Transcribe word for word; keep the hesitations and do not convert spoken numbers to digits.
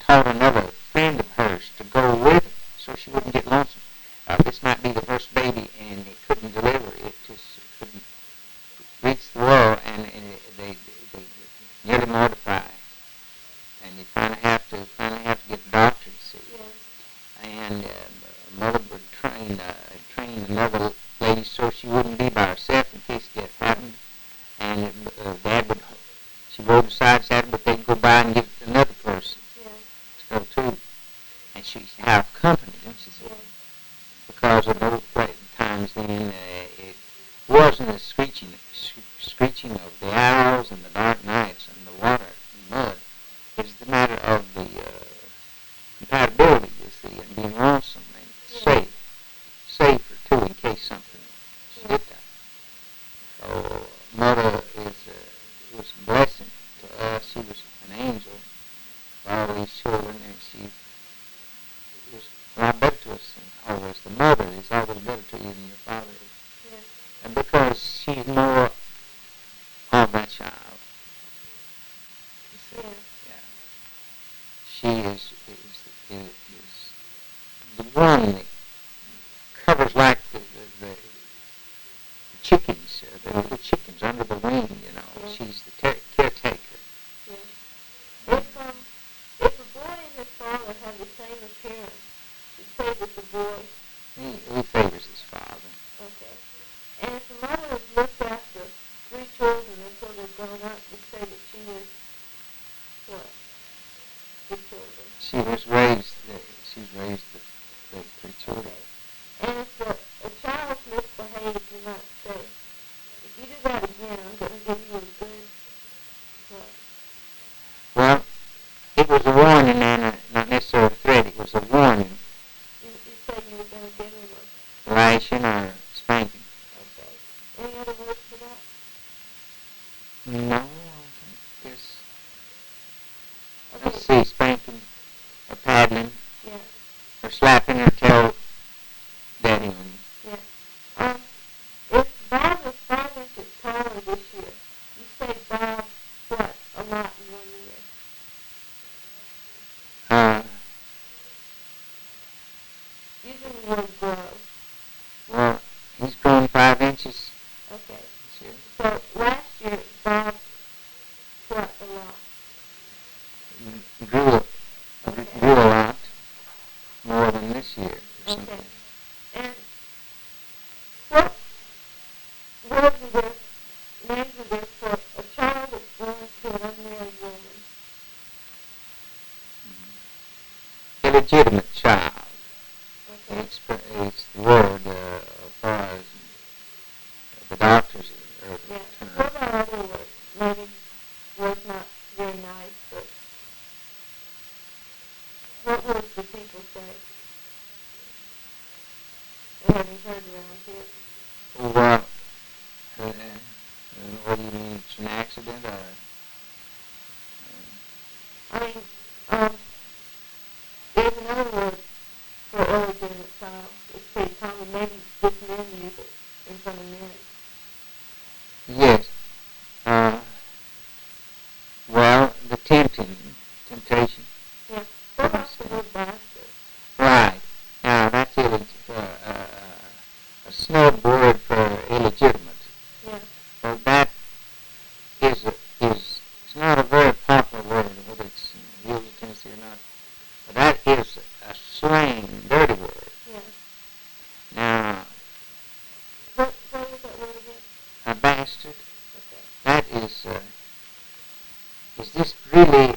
taught another friend of hers to go with her so she wouldn't get lonesome. Uh, this might be the first baby, and it couldn't deliver. It just couldn't reach the world, and, and it, they, they nearly mortify. And you kind of have to kind of have to get the doctor to see. Yeah. And uh, mother would train uh, train another lady so she wouldn't be by herself in case that happened. And uh, Dad would she rode beside Dad, but they'd go by and give another person yeah. to go too. And she'd have company, didn't she? Yeah. Because of those times then, uh, it wasn't the screeching, screeching of the owls and the dark nights and the water and mud. It's the matter of the uh, compatibility, you see, and being lonesome and yeah. safe, safer too, in case something yeah. did that. So mother is uh, was a blessing to us. She was an angel for all these children, and she was a lot better to us than always. The mother is always better to you than your father is, yeah. and because she's more of that child. You see. Yeah. She is, is, is, is the one that covers like the, the, the chickens, uh, the little chickens under the wing, you know. Yeah. She's the ter- caretaker. Yeah. If, um, if a boy and his father have the same appearance, you say that the boy... He, he favors his father. Okay. And if the mother has looked after three children until they've grown up, you say that she is what? She has raised the, she's raised the, the three children. Okay. And if the, a child misbehaves, you might say, if you do that again, I'm going to give you a good what? Well, it was a warning, Nana, not necessarily a threat. It was a warning. You, you said you were going to give him a... lashing or spanking. Okay. Any other words for that? No, I think it's... Okay. Let's see, spanking. Or paddling, yeah. or slapping, or tell daddy on you. Yeah. Um, if Bob is five inches taller this year, you say Bob what a lot in one year? Uh, Using the word grow. Well, he's grown five inches. Okay. This year. So last year, Bob what a lot? Grew up. Okay. Grew a lot more than this year. Or okay. Something. And what words are there, names are there for a child that's born to an unmarried woman? Mm-hmm. Illegitimate child. Okay. It's, it's the word uh, as far as the doctors are the yeah. term. What about other words? Maybe words not very nice, but what words do people say? I haven't heard around here. Well, uh, uh, what do you mean? It's an accident, or? Uh, I mean, um, there's another word for illegitimate child. It's pretty common. Maybe just men use it in front of men. Yes. Uh, well, the tempting, temptation. Yeah. What about the word bastard? Right. Now, that's illeg- uh, uh, a snub word for illegitimate. Yeah. But that is, a, is it's not a very popular word, whether it's in Hills of Tennessee or not. But that is a slang, dirty word. Yeah. Now, what, what was that word again? A bastard. Okay. That is, uh, is this really